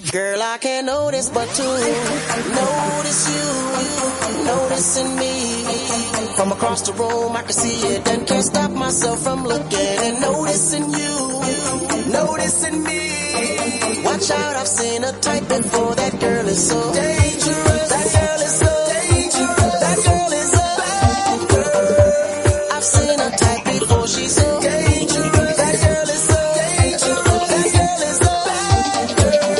Girl, I can't notice but to notice you, noticing me. From across the room, I can see it and can't stop myself from looking and noticing you, noticing me. Watch out, I've seen a type before. That girl is so dangerous. That girl is so dangerous. That girl is a bad girl. I've seen a type before. She's so dangerous. That girl is so dangerous. That girl is a bad girl.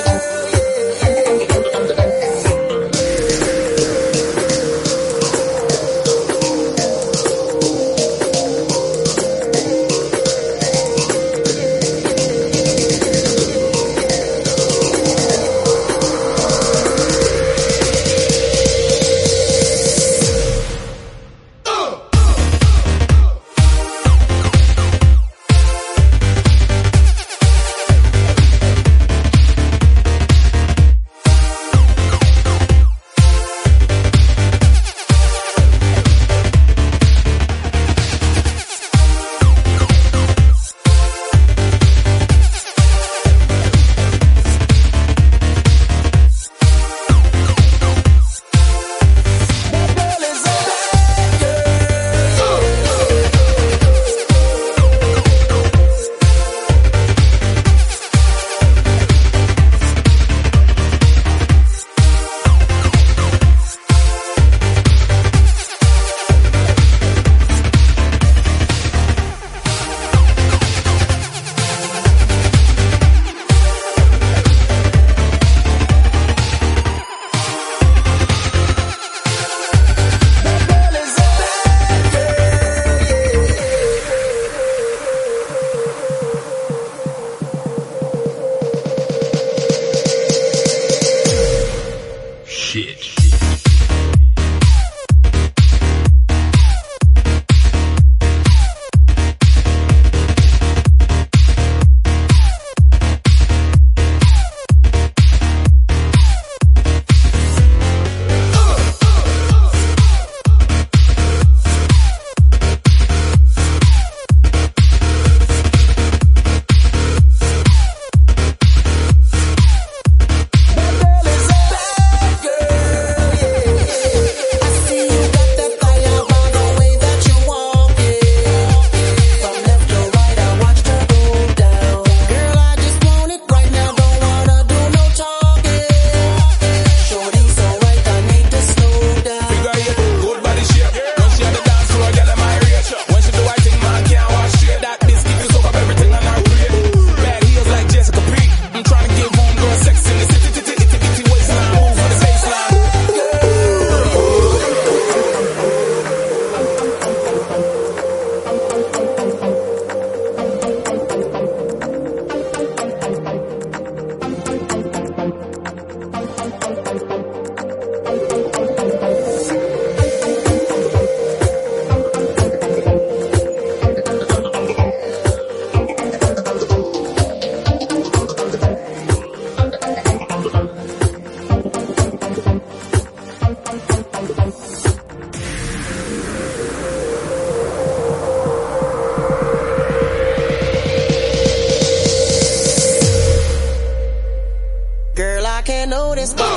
Girl, I can't notice, but